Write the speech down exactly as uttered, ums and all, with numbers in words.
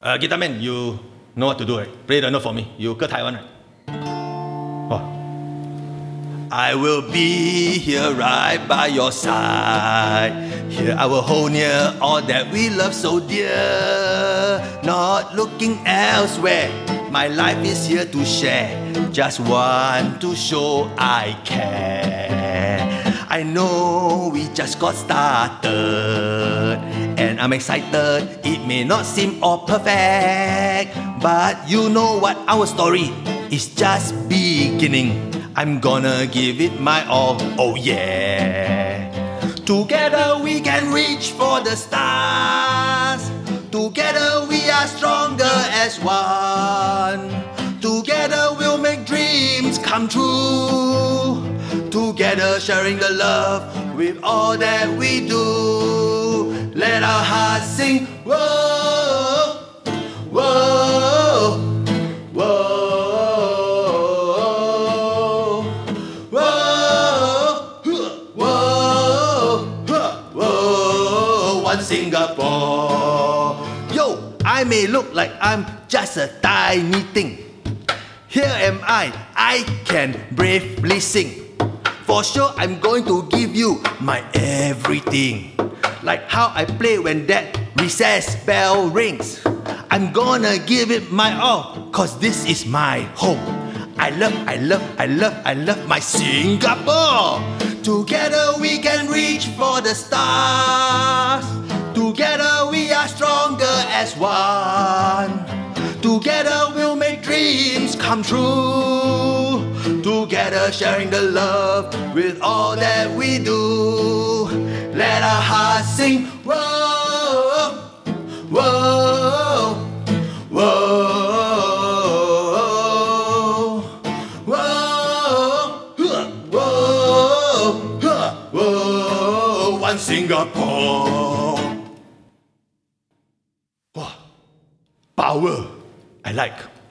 Uh, guitar man, you know what to do, right? Play the note for me. You go Taiwan, right? Oh. I will be here right by your side. Here I will hold near all that we love so dear. Not looking elsewhere. My life is here to share. Just want to show I care. I know we just got started, and I'm excited. It may not seem all perfect, but you know what? Our story is just beginning. I'm gonna give it my all, oh yeah. Together we can reach for the stars. Together we are stronger as one. Together we'll make dreams come true. Together sharing the love with all that we do. Let our hearts sing, whoa, whoa, whoa, whoa, whoa, whoa, one Singapore. Yo, I may look like I'm just a tiny thing. Here am I, I can bravely sing. For sure I'm going to give you my everything. Like how I play when that recess bell rings. I'm gonna give it my all, cause this is my home. I love, I love, I love, I love my Singapore. Together we can reach for the stars. Together we are stronger as one. Together we'll make dreams come true. Together sharing the love with all that we do. Let our hearts sing, whoa, whoa, whoa, whoa, whoa, whoa, one Singapore. Wow, power, I like.